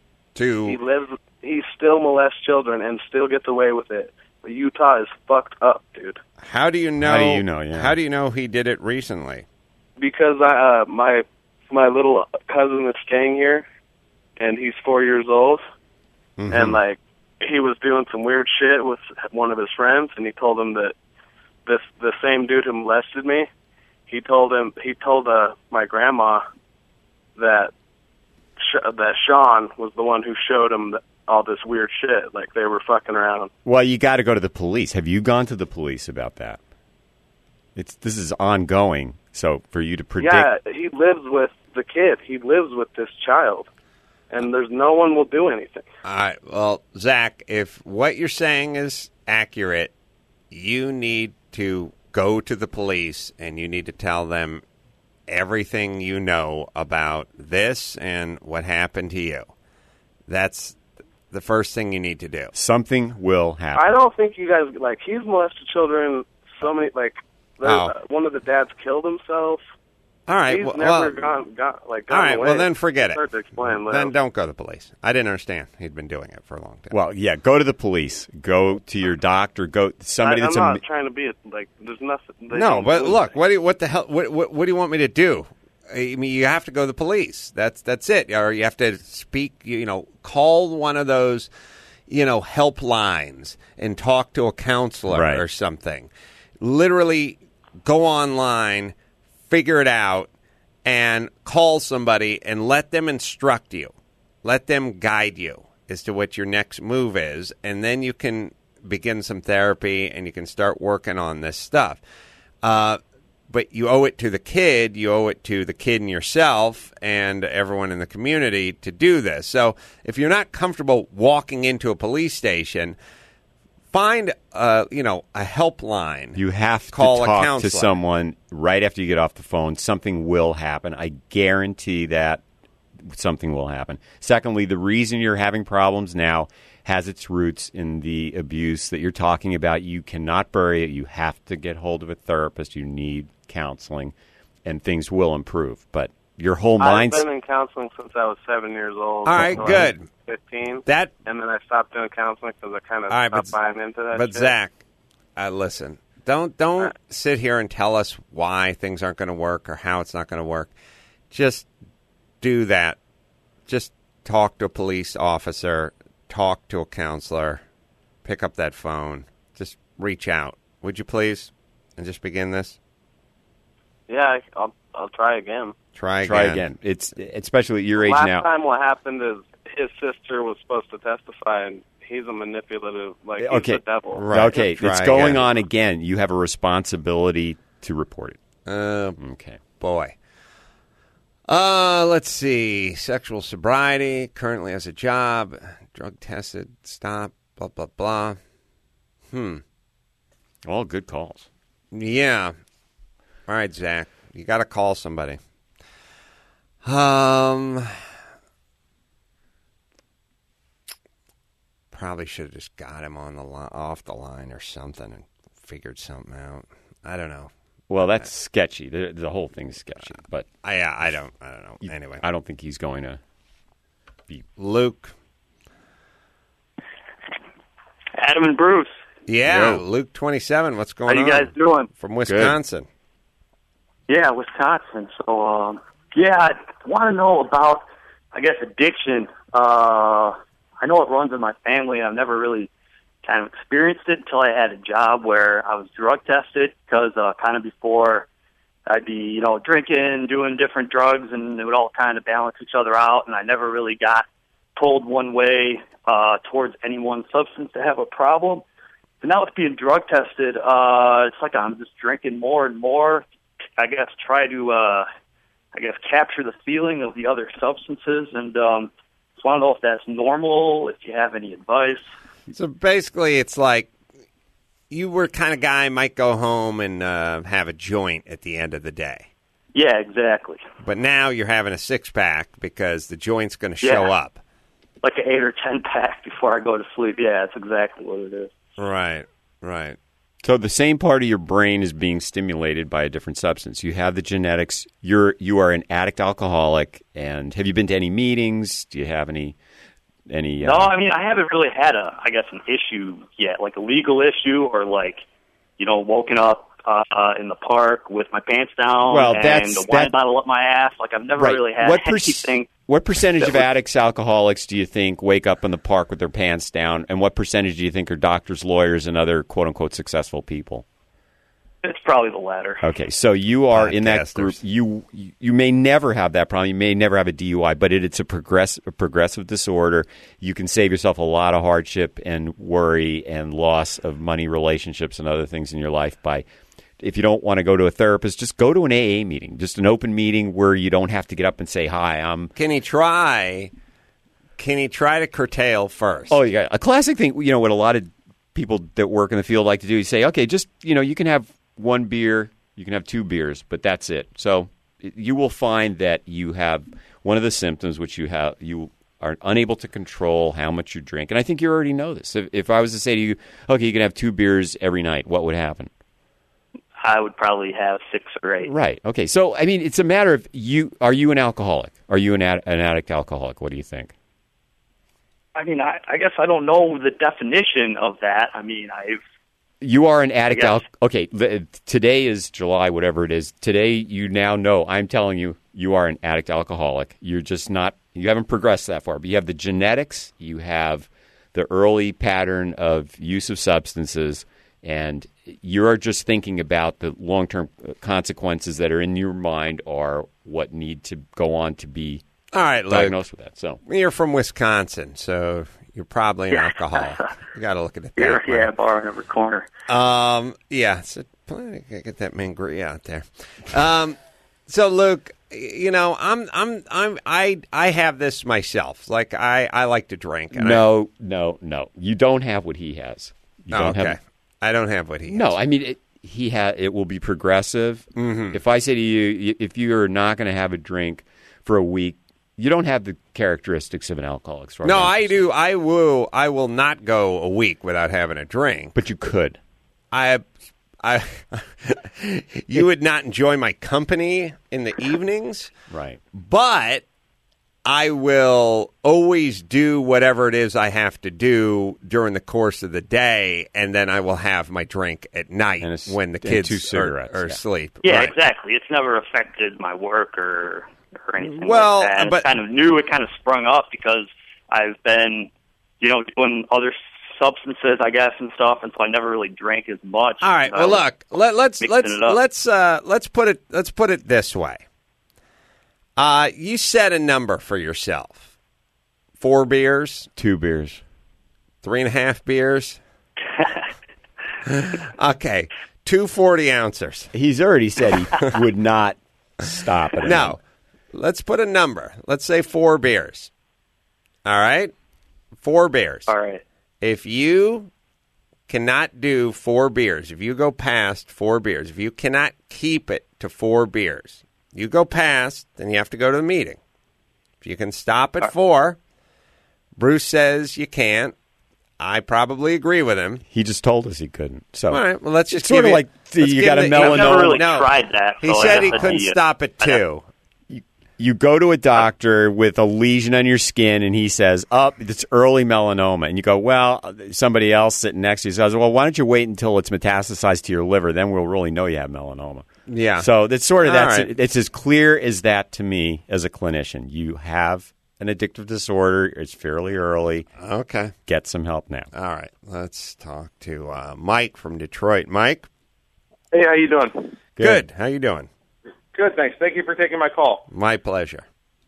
He still molests children and still gets away with it. But Utah is fucked up, dude. How do you know? How do you know, yeah. How do you know he did it recently? Because my little cousin is staying here, and he's 4 years old, and like he was doing some weird shit with one of his friends, and he told him that the same dude who molested me, he told my grandma that that Sean was the one who showed him all this weird shit, like they were fucking around. Well, you got to go to the police. Have you gone to the police about that? This is ongoing. So for you to predict, Yeah, he lives with the kid. He lives with this child, and there's no one will do anything. All right. Well, Zach, if what you're saying is accurate, you need to go to the police and you need to tell them everything you know about this and what happened to you. That's the first thing you need to do. something will happen. I don't think you guys like. He's molested children. So many like. One of the dads killed himself. All right. He's well, never well, gone all right. away. Well, then forget It's hard to it. explain. Then don't go to the police. I didn't understand. He'd been doing it for a long time. Well, yeah, go to the police. Go to your doctor. Go somebody I'm that's not trying to be like. There's nothing. they No, don't but do look, anything. what the hell? What do you want me to do? I mean, you have to go to the police. That's it. Or you have to speak. Call one of those, helplines and talk to a counselor Right. or something. Literally, go online, figure it out, and call somebody and let them instruct you. Let them guide you as to what your next move is, and then you can begin some therapy and you can start working on this stuff. But you owe it to the kid, you owe it to the kid and yourself and everyone in the community to do this. So if you're not comfortable walking into a police station, find a helpline. You have Call to a talk to counselor. someone right after you get off the phone. Something will happen. I guarantee that something will happen. Secondly, the reason you're having problems now, has its roots in the abuse that you're talking about. You cannot bury it. You have to get hold of a therapist. You need counseling, and things will improve. But your whole I've mindset. been in counseling since I was 7 years old. All right, So I good. was 15. That And then I stopped doing counseling because I kind of All right, stopped buying into that But shit. Zach, listen, don't sit here and tell us why things aren't going to work or how it's not going to work. Just do that. Just talk to a police officer, talk to a counselor, pick up that phone, just reach out. Would you please? And just begin this? Yeah, I'll try again. Try again. It's especially at your age Last now. time what happened is his sister was supposed to testify, and he's a manipulative, he's the devil. Right. Okay, Try it's going again. on again. You have a responsibility to report it. Okay. Boy. Let's see. Sexual sobriety. Currently has a job. Drug tested. Stop. Blah, blah, blah. All good calls. Yeah. All right, Zach. You got to call somebody. Probably should have just got him on the off the line or something and figured something out. I don't know. Well, that's sketchy. The whole thing's sketchy. But I don't know. Anyway, I don't think he's going to be. Luke. Adam and Bruce. Yeah, Yo. Luke 27. What's going on? How you guys doing? From Wisconsin. Yeah, Wisconsin. So, I want to know about, I guess, addiction. I know it runs in my family. I've never really kind of experienced it until I had a job where I was drug tested because kind of before I'd be, drinking, doing different drugs, and it would all kind of balance each other out, and I never really got told one way towards any one substance to have a problem. So now with being drug tested, it's like I'm just drinking more and more. I guess try to, capture the feeling of the other substances, and just want to know if that's normal, if you have any advice. So basically, it's like you were kind of guy might go home and have a joint at the end of the day. Yeah, exactly. But now you're having a 6-pack because the joint's going to show up. Like an 8 or 10 pack before I go to sleep. Yeah, that's exactly what it is. Right. So the same part of your brain is being stimulated by a different substance. You have the genetics. You are an addict alcoholic. And have you been to any meetings? Do you have any? No, I mean, I haven't really had an issue yet, like a legal issue or woken up in the park with my pants down and a wine bottle up my ass. Like, I've never really had anything. What percentage of addicts, alcoholics, do you think wake up in the park with their pants down, and what percentage do you think are doctors, lawyers, and other quote-unquote successful people? It's probably the latter. Okay, so you are in that group. You may never have that problem. You may never have a DUI, but it's a progressive disorder. You can save yourself a lot of hardship and worry and loss of money, relationships, and other things in your life by. If you don't want to go to a therapist, just go to an AA meeting, just an open meeting where you don't have to get up and say, hi, I'm... Can he try to curtail first? Oh, yeah. A classic thing, what a lot of people that work in the field like to do is say, okay, just, you can have one beer, you can have 2 beers, but that's it. So you will find that you have one of the symptoms, which you are unable to control how much you drink. And I think you already know this. If I was to say to you, okay, you can have 2 beers every night, what would happen? I would probably have 6 or 8. Right. Okay. So, I mean, it's a matter of are you an alcoholic? Are you an addict alcoholic? What do you think? I mean, I guess I don't know the definition of that. I mean, You are an addict Okay. Today is July, whatever it is. Today, you now know. I'm telling you, you are an addict alcoholic. You're just not. You haven't progressed that far. But you have the genetics. You have the early pattern of use of substances. And you're just thinking about the long-term consequences that are in your mind are what need to go on to be diagnosed with that. So you're from Wisconsin, so you're probably an alcoholic. You got to look at it that way. Yeah, bar in every corner. Yeah, so get that mangria out there. So Luke, I have this myself. Like I like to drink. No. You don't have what he has. You don't have. I don't have what he has. No, I mean, it will be progressive. Mm-hmm. If I say to you, if you're not going to have a drink for a week, You don't have the characteristics of an alcoholic. as far No, as I'm I concerned. do. I will not go a week without having a drink. But you could. You would not enjoy my company in the evenings, Right. but I will always do whatever it is I have to do during the course of the day, and then I will have my drink at night And when the and kids 2 are cigarettes, yeah. asleep. Yeah, Right. exactly. It's never affected my work or anything Well, like that. And but- it's kind of new. It kind of sprung up because I've been, doing other substances, I guess, and stuff, and so I never really drank as much. All right. So Well, look. Let's mixing it up. let's put it this way. You set a number for yourself. 4 beers, 2 beers. 3.5 beers. Okay, 2 40-ounces. He's already said he would not stop it. No, let's put a number. Let's say 4 beers. All right, 4 beers. All right. If you cannot do 4 beers, if you go past 4 beers, if you cannot keep it to 4 beers, you go past, then you have to go to the meeting. If you can stop at 4, Bruce says you can't. I probably agree with him. He just told us he couldn't. So All right, well, let's just It's sort give of you- like let's you give got a the- melanoma. I've never really No. tried that. He so I said guess he that'd couldn't be stop at 2. You go to a doctor with a lesion on your skin, and he says, it's early melanoma. And you go, well, somebody else sitting next to you says, well, why don't you wait until it's metastasized to your liver? Then we'll really know you have melanoma. Yeah. So it's sort of All that's right. it's as clear as that to me as a clinician. You have an addictive disorder. It's fairly early. Okay. Get some help now. All right. Let's talk to Mike from Detroit. Mike? Hey, how you doing? Good. How you doing? Good, thanks. Thank you for taking my call. My pleasure.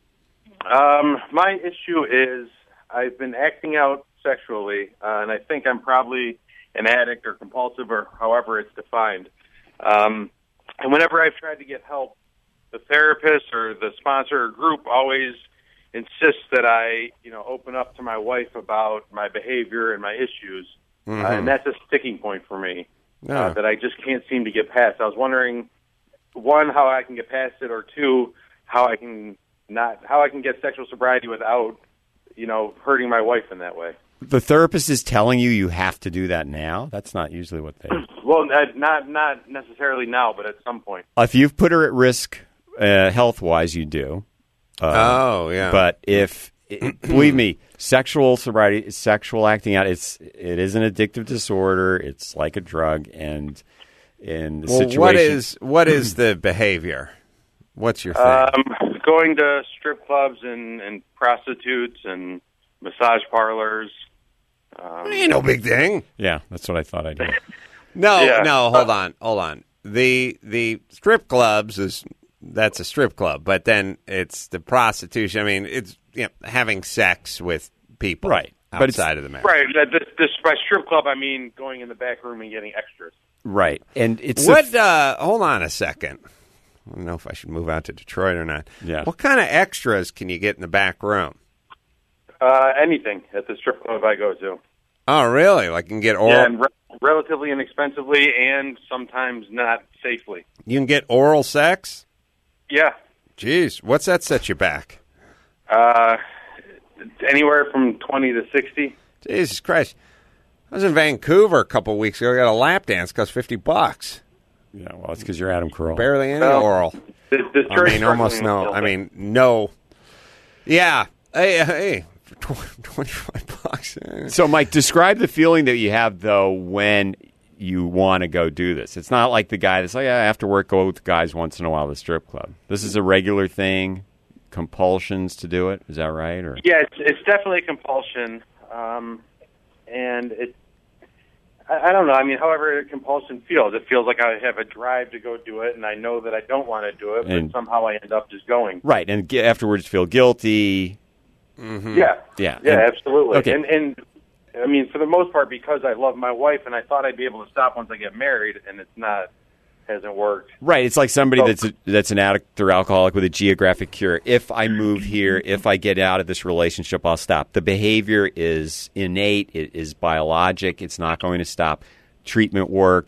My issue is I've been acting out sexually, and I think I'm probably an addict or compulsive or however it's defined. And whenever I've tried to get help, the therapist or the sponsor or group always insists that I, open up to my wife about my behavior and my issues. And that's a sticking point for me that I just can't seem to get past. I was wondering, 1, how I can get past it, or 2, how I can get sexual sobriety without, hurting my wife in that way. The therapist is telling you have to do that now? That's not usually what they... Well, not necessarily now, but at some point. If you've put her at risk health-wise, you do. Oh, yeah. But believe me, sexual sobriety, sexual acting out, it is an addictive disorder. It's like a drug, and in the situation... What is the behavior? What's your thing? Going to strip clubs and prostitutes and massage parlors. Ain't no big thing. Yeah, that's what I thought I'd do. No, hold on. The strip clubs that's a strip club, but then it's the prostitution. I mean, it's having sex with people outside of the marriage. Right. This by strip club, I mean going in the back room and getting extras. Right. And it's... hold on a second. I don't know if I should move out to Detroit or not. Yeah. What kind of extras can you get in the back room? Anything at the strip club I go to. Oh, really? Like you can get oral? Yeah, and relatively inexpensively and sometimes not safely. You can get oral sex? Yeah. Jeez, what's that set you back? Anywhere from 20 to 60. Jesus Christ. I was in Vancouver a couple of weeks ago. I got a lap dance. Cost $50. Yeah, well, it's because you're Adam Carolla. Barely any oral. This church almost no. I mean, no. Yeah. Hey, for $25. So, Mike, describe the feeling that you have, though, when you want to go do this. It's not like the guy that's like, after work, go with guys once in a while to the strip club. This is a regular thing, compulsions to do it. Is that right? Or yeah, it's definitely a compulsion. And I don't know. I mean, however compulsion feels, it feels like I have a drive to go do it, and I know that I don't want to do it, but somehow I end up just going. Right, and afterwards feel guilty. Mm-hmm. Yeah, absolutely. Okay. And I mean, for the most part, because I love my wife, and I thought I'd be able to stop once I get married, and hasn't worked. Right, it's like somebody that's an addict or alcoholic with a geographic cure. If I move here, if I get out of this relationship, I'll stop. The behavior is innate, it is biologic, it's not going to stop. Treatment works,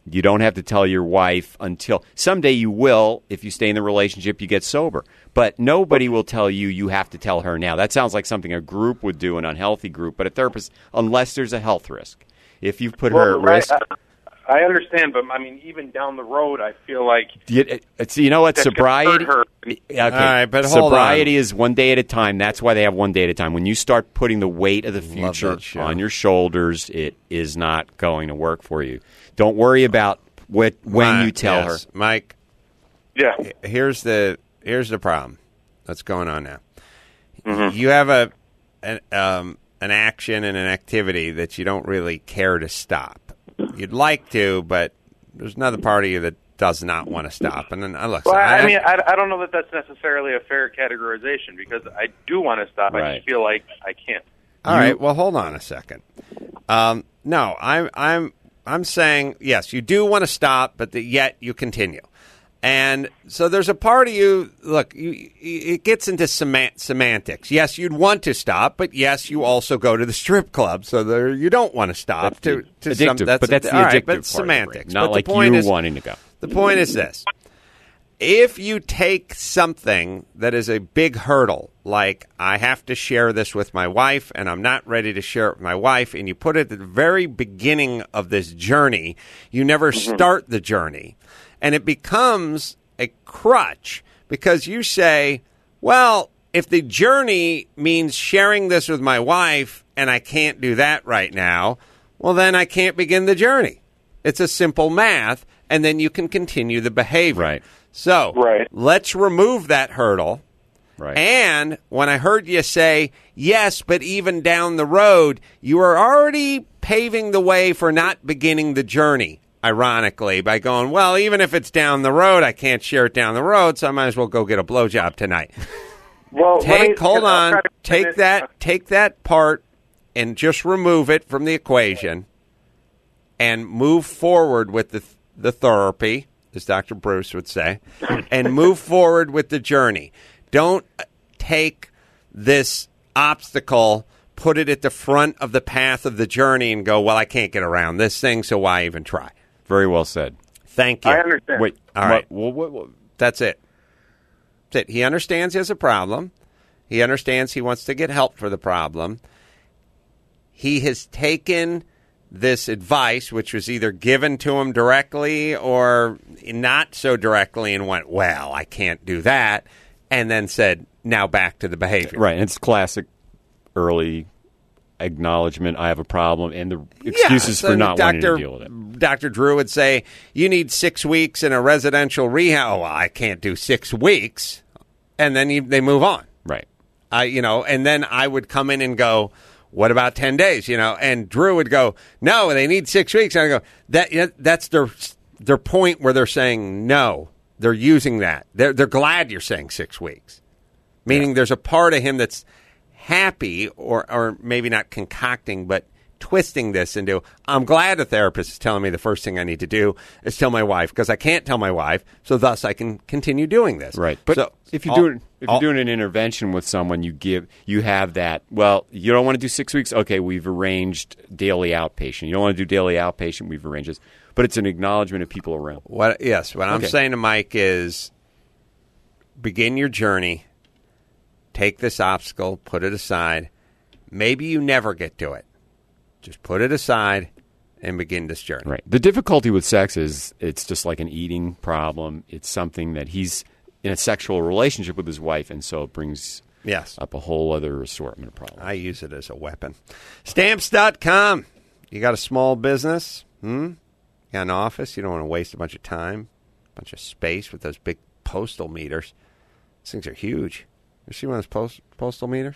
You don't have to tell your wife until someday you will. If you stay in the relationship, you get sober. But nobody will tell you you have to tell her now. That sounds like something a group would do, an unhealthy group. But a therapist, unless there's a health risk. If you've put her at risk. I understand, but I mean, even down the road, I feel like you know what, sobriety. Okay. All right, but hold sobriety on. is one day at a time. That's why they have one day at a time. When you start putting the weight of the future on your shoulders, it is not going to work for you. Don't worry about when you tell her, Mike. Yeah. Here's the problem that's going on now. Mm-hmm. You have an action and an activity that you don't really care to stop. You'd like to, but there's another part of you that does not want to stop. And then look. Well, I don't know that that's necessarily a fair categorization because I do want to stop. I just feel like I can't. All right. Well, hold on a second. No, I'm saying yes. You do want to stop, but yet you continue. And so there's a part of you, look, it gets into semantics. Yes, you'd want to stop, but yes, you also go to the strip club, so you don't want to stop. That's addictive, but that's the addictive part semantics. Not but like the point you is, wanting to go. The point is this. If you take something that is a big hurdle, like I have to share this with my wife and I'm not ready to share it with my wife, and you put it at the very beginning of this journey, you never start the journey. And it becomes a crutch because you say, well, if the journey means sharing this with my wife and I can't do that right now, well, then I can't begin the journey. It's a simple math, and then you can continue the behavior. Right. So let's remove that hurdle. Right. And when I heard you say, yes, but even down the road, you are already paving the way for not beginning the journey. Ironically, by going, well, even if it's down the road, I can't share it down the road, so I might as well go get a blowjob tonight. Well, take that part and just remove it from the equation and move forward with the therapy, as Dr. Bruce would say, and move forward with the journey. Don't take this obstacle, put it at the front of the path of the journey and go, well, I can't get around this thing, so why even try? Very well said. Thank you. I understand. Wait, all right. What? That's it. That's it. He understands he has a problem. He understands he wants to get help for the problem. He has taken this advice, which was either given to him directly or not so directly, and went, well, I can't do that, and then said, now back to the behavior. Right. And it's classic early acknowledgement, I have a problem, and the excuses for not wanting to deal with it. Dr. Drew would say, you need 6 weeks in a residential rehab. Oh, well, I can't do 6 weeks. And then they move on. Right. And then I would come in and go, what about 10 days? And Drew would go, no, they need 6 weeks. And I go, that's their point where they're saying no. They're using that. They're glad you're saying 6 weeks. Meaning there's a part of him that's happy or maybe not concocting, but twisting this into, I'm glad a therapist is telling me the first thing I need to do is tell my wife because I can't tell my wife, so thus I can continue doing this. Right. But so, if you're doing an intervention with someone, you have that, well, you don't want to do 6 weeks? Okay, we've arranged daily outpatient. You don't want to do daily outpatient? We've arranged this. But it's an acknowledgement of people around. What I'm saying to Mike is begin your journey. Take this obstacle, put it aside. Maybe you never get to it. Just put it aside and begin this journey. Right. The difficulty with sex is it's just like an eating problem. It's something that he's in a sexual relationship with his wife, and so it brings up a whole other assortment of problems. I use it as a weapon. Stamps.com. You got a small business? You got an office? You don't want to waste a bunch of time, a bunch of space with those big postal meters. These things are huge. You see one of those postal meters?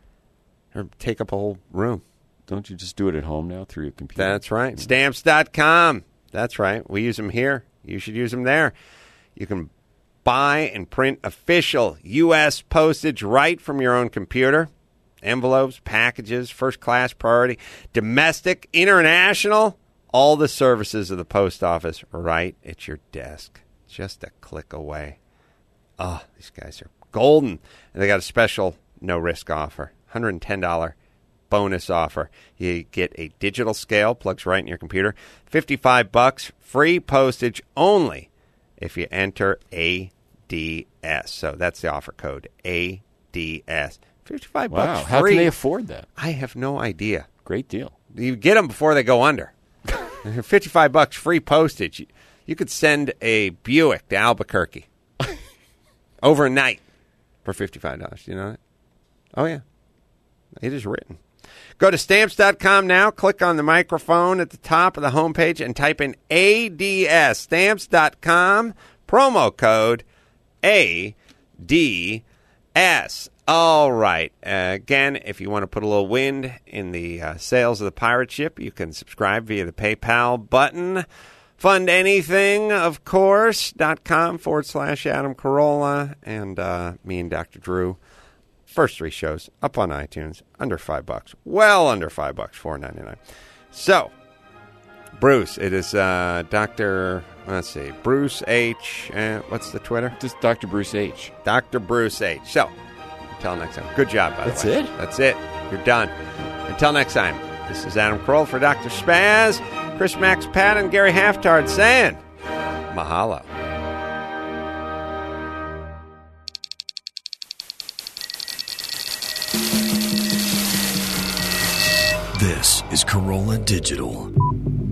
Or take up a whole room. Don't you just do it at home now through your computer? That's right. Stamps.com. That's right. We use them here. You should use them there. You can buy and print official U.S. postage right from your own computer. Envelopes, packages, first class priority, domestic, international, all the services of the post office right at your desk. Just a click away. Oh, these guys are golden. And they got a special no-risk offer. $110 bonus offer. You get a digital scale, plugs right in your computer. $55, free postage only if you enter ADS. So that's the offer code, ADS. $55 Wow. free. How can they afford that? I have no idea. Great deal. You get them before they go under. $55 free postage. You could send a Buick to Albuquerque overnight for $55. You know that? Oh, yeah. It is written. Go to Stamps.com now. Click on the microphone at the top of the homepage and type in ADS. Stamps.com. Promo code ADS. All right. Again, if you want to put a little wind in the sails of the pirate ship, you can subscribe via the PayPal button. Fund anything, of course, .com/Adam Carolla. And me and Dr. Drew, first 3 shows up on iTunes, under $5. Well under $5, $4.99. So, Bruce, it is Dr. Let's see, Bruce H. What's the Twitter? Just Dr. Bruce H. Dr. Bruce H. So, until next time. Good job, by the way. That's it? That's it. You're done. Until next time, this is Adam Carolla for Dr. Spaz, Chris Max Pat, and Gary Haftard saying mahalo. This is Corolla Digital.